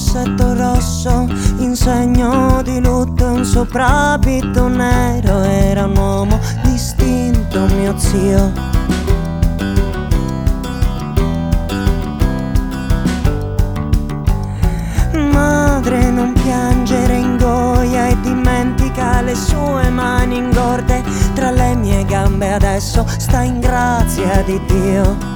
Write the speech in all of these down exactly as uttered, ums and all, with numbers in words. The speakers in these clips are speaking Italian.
rossetto rosso in segno di lutto, un soprabito nero. Era un uomo distinto, mio zio. Madre, non piangere, ingoia e dimentica le sue mani ingorde tra le mie gambe. Adesso sta in grazia di Dio.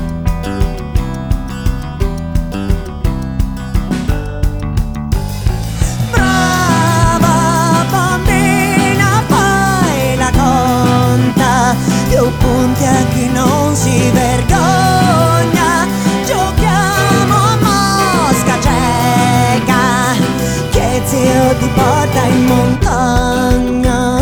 Punti a chi non si vergogna, giochiamo a mosca cieca, che zio ti porta in montagna.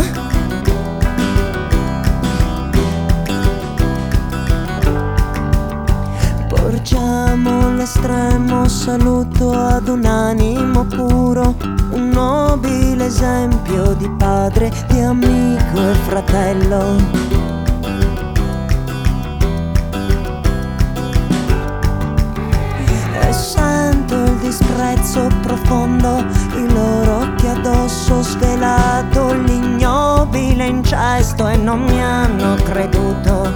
Porgiamo l'estremo saluto ad un animo puro, un nobile esempio di padre, di amico e fratello. Disprezzo profondo, i loro occhi addosso, svelato l'ignobile incesto, e non mi hanno creduto.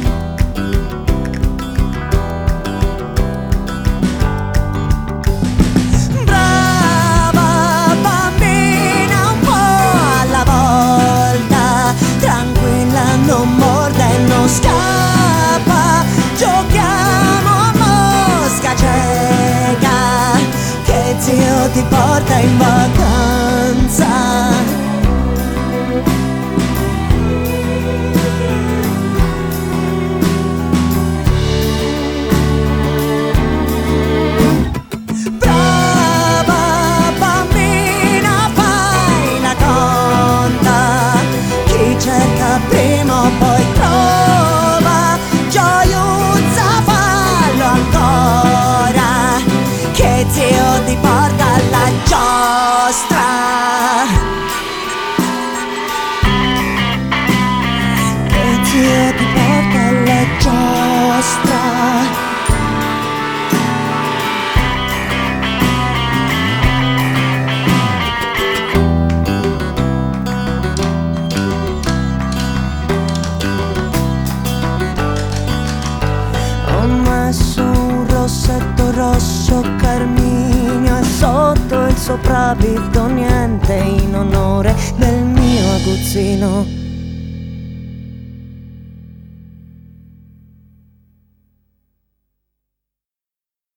Brava bambina, un po' alla volta, tranquilla, non morde e non scappa, giochiamo a mosca cieca, zio ti porta in vacanza. Brava bambina, fai la conta, chi cerca prima o poi trova, gioiuzza fallo ancora, che zio ti porta alla giostra. Che zio ti porta alla giostra. Ho messo un rossetto rosso carminio e sotto il soprabito niente, in onore del mio aguzzino.